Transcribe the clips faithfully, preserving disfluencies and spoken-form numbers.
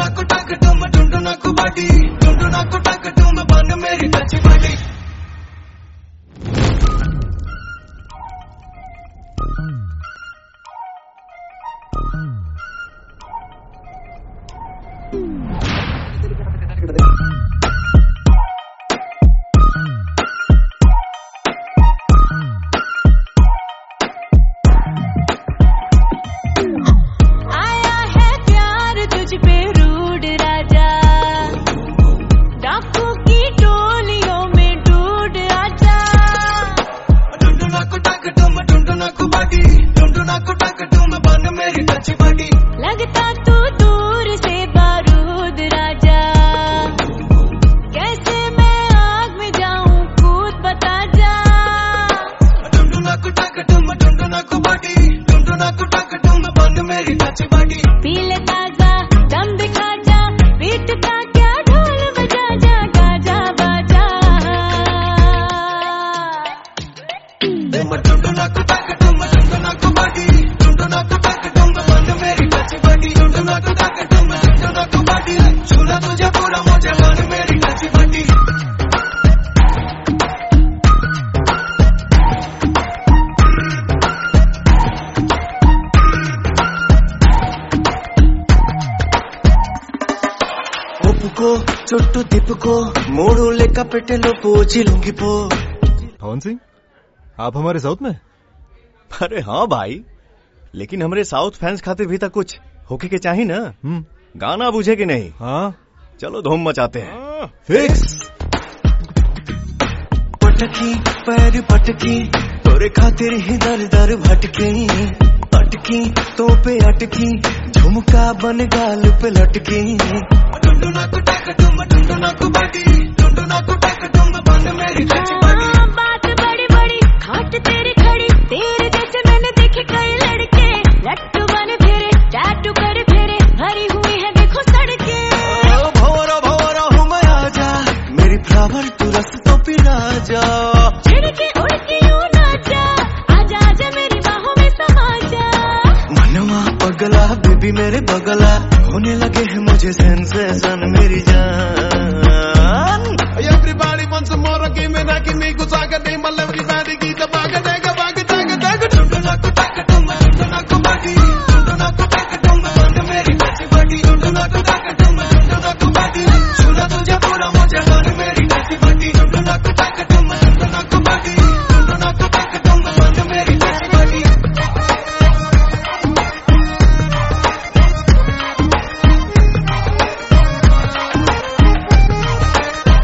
నాకు టక్ టుమ్ టుండు నాకు బాటి టుండు నాకు టక్ టుమ్ బన్ మేరీ టచ్ బాటి लगता तू दूर से बारूद राजा, कैसे मैं आग में जाऊं कूद बता जा। टुंडू नाकु टक टुम टुंडू नाकु बाटी टुंडू नाकु टक टुम बन मेरी टच बाटी पी ले ताजा दम दिखा जा पीट का क्या ढोल बजा जा गाजा बाजा। टुंडू नाकु टक टुम टुंडू नाकु बाटी टुंडू नाकु टक टुम बन मेरी टच बाटी टुंडू नाकु टक टुम टुंडू नाकु बाटी छूना तुझे पूरा मुझे बन मेरी टच बाटी। ఒప్పుకో చుట్టూ తిప్పుకో మూడు లెక్క పెట్టెలో పోచి లొంగిపో। पवन सिंह आप हमारे साउथ में? अरे हाँ भाई, लेकिन हमारे साउथ फैंस खाते भी तक कुछ होके के चाहिए ना। गाना बुझे कि नहीं? हाँ चलो धूम मचाते हैं। फिक्स। पटकी पैर पटकी तोरे खातिर ही दर दर भटकी अटकी तो पे अटकी झुमका बन गाल पे लटकी। टुंडू नाकु टक टुम टुंडू नाकु बाटी टुंडू नाकु टक टुम बन मेरी टच बाटी। बात बड़ी बड़ी खाट तेरी खड़ी तेरे जैसे मैंने देखे कई लड़के लट्टू बन फेरे टैटू कर फेरे भरी हुई है देखो सड़के। भौरा भौरा हूँ मैं आजा मेरी फ्लावर तू रस तो पिला जा छिड़के उड़ के यूं नाचा आजा आजा मेरी बाहों में समा जा। मनवा पगला बेबी मेरे बगला होने लगे है मुझे सेंसेशन मेरी जान। Everybody wants some more, give me that, give me good saga, name all everybody, get the bag, dega, bag, dega, dega. टुंडू नाकु टक टुम टुंडू नाकु बाटी टुंडू नाकु टक टुम बन मेरी टच बाटी टुंडू नाकु टक टुम टुंडू नाकु बाटी छूना तुझे पूरा मुझे बन मेरी टच बाटी टुंडू नाकु टक टुम टुंडू नाकु बाटी टुंडू नाकु टक टुम बन मेरी टच बाटी।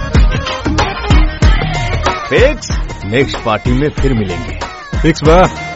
फिक्स। नेक्स्ट पार्टी में फिर मिलेंगे। फिक्स बा।